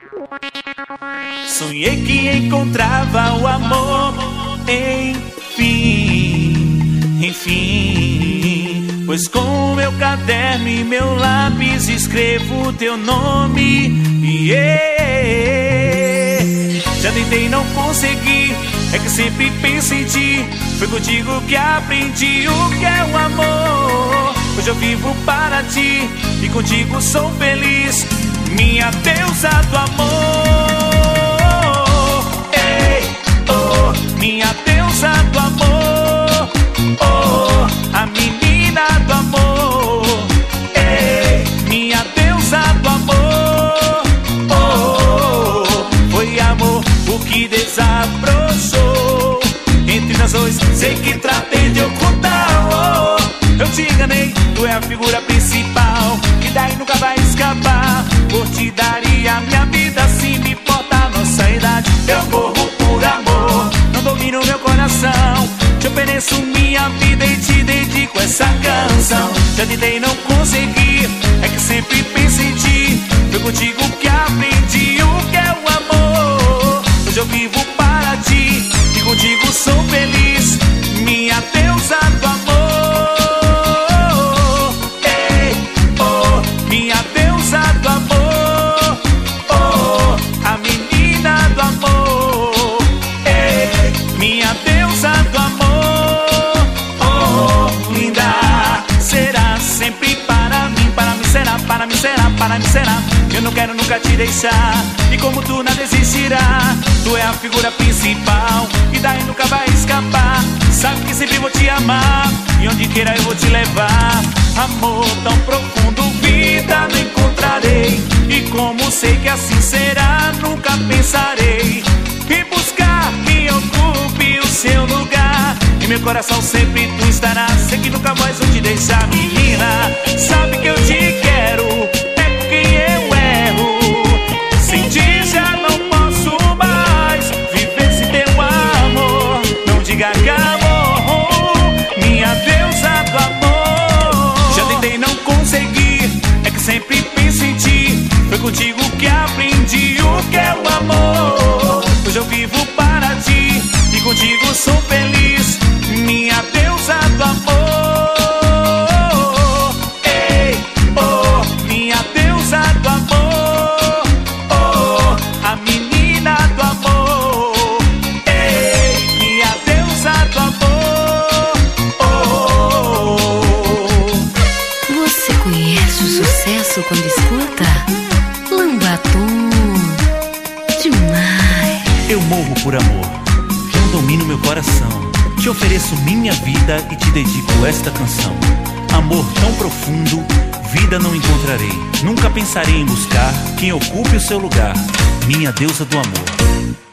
Sonhei que encontrava o amor, enfim. Pois com o meu caderno e meu lápis escrevo teu nome. Já tentei, não consegui, é que sempre penso em ti. Foi contigo que aprendi o que é o amor. Hoje eu vivo para ti e contigo sou feliz, minha deusa do amor. Ei, oh, minha deusa do amor. Oh, a menina do amor. Ei, minha deusa do amor. Oh, foi amor o que desabrochou entre nós dois. Sei que tratei de ocultar, oh, eu te enganei, tu é a figura principal, que daí nunca vai escapar. Por ti daria minha vida, se me importa a nossa idade. Eu corro por amor, não domino meu coração. Te ofereço minha vida e te dedico essa canção. Já tentei, não consegui, é que sempre penso em ti. Foi contigo que aprendi o que é o amor. Hoje eu vivo para ti e contigo sou feliz, minha deusa do amor. Ei, oh, minha deusa do amor. Oh, a menina do amor. Ei, minha deusa do amor. Oh, linda, será sempre para mim. Para mim será, para mim será, para mim será. Eu não quero nunca te deixar, e como tu nada existirá. Tu é a figura principal, e daí nunca vai escapar. Sabe que sempre vou te amar, e onde queira eu vou te levar. Amor tão profundo, vida não encontrarei. E como sei que assim será, nunca pensarei em buscar quem ocupe o seu lugar. Em meu coração sempre tu estarás, sei que nunca mais vou te deixar. Menina, sabe que eu te quero, é quem eu erro. Sem ti já não posso mais viver sem teu amor. Não diga que amor, minha deusa do amor. Já tentei, não consegui, é que sempre penso em ti. Foi contigo que aprendi o que é o amor. Hoje eu vivo para ti e contigo sou feliz, minha deusa do amor. Ei, oh, minha deusa do amor. Oh, a menina do amor. Ei, minha deusa do amor. Oh. Você conhece o sucesso quando escuta? Lambatum, demais. Eu morro por amor, não domino meu coração. Te ofereço minha vida e te dedico esta canção. Amor tão profundo, vida não encontrarei. Nunca pensarei em buscar quem ocupe o seu lugar, minha deusa do amor.